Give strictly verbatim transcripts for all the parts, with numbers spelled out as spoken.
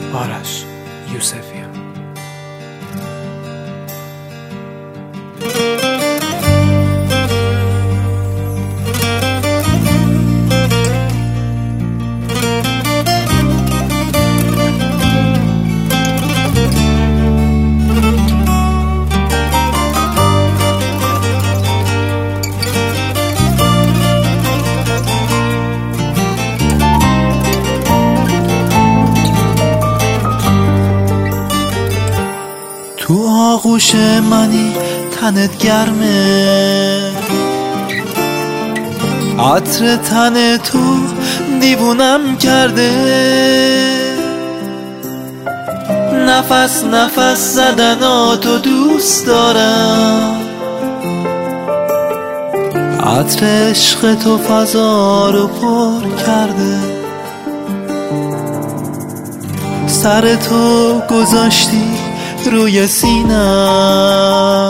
آرش یوسفیان. تو آغوش منی تنت گرمه، عطر تن تو دیوونم کرده، نفس نفس زدناتو دوست دارم، عطر عشق تو فضا رو پر کرده، سر تو گذاشتی روی سینم،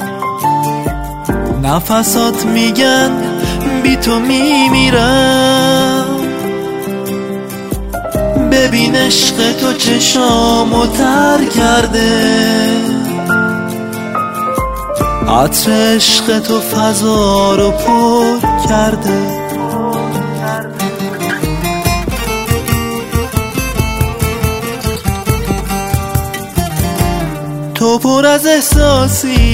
نفسات میگن بی تو میمیرم، ببین عشق تو چشامو تر کرده، عطر عشق تو فضا رو پر کرده. تو پر از احساسی،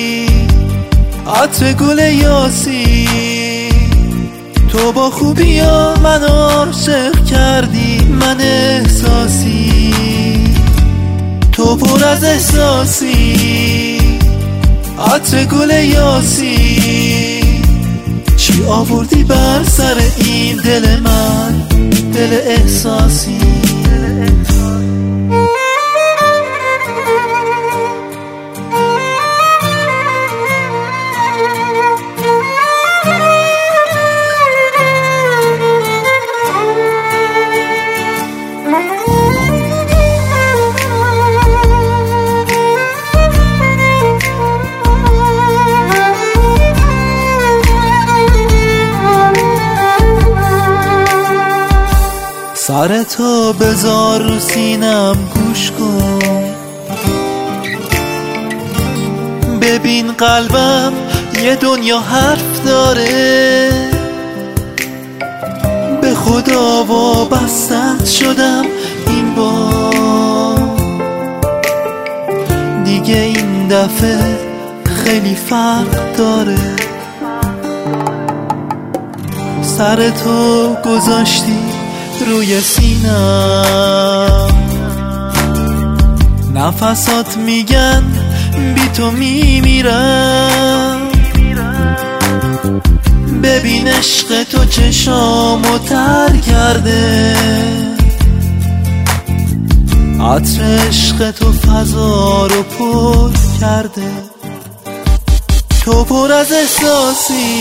عطر گل یاسی، تو با خوبی ها من عاشق کردی، من احساسی. تو پر از احساسی، عطر گل یاسی، چی آوردی بر سر این دل من، دل احساسی. سر تو بذار رو سینم گوش کن، ببین قلبم یه دنیا حرف داره، به خدا وابستت شدم این بار، دیگه این دفعه خیلی فرق داره، سر تو گذاشتی روی سینم، نفسات میگن بی تو میمیرم، ببین عشق تو چشامو تر کرده، عطر عشق تو فضا رو پر کرده. تو پر از احساسی،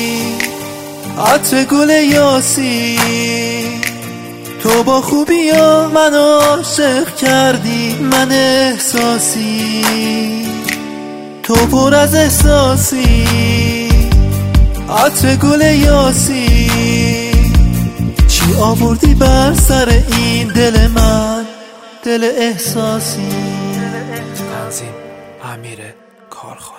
عطر گل یاسی، تو با خوبی ها من عاشق کردی، من احساسی. تو پر از احساسی، عطر گل یاسی، چی آوردی بر سر این دل من، دل احساسی. تنظیم امیر کارخانه.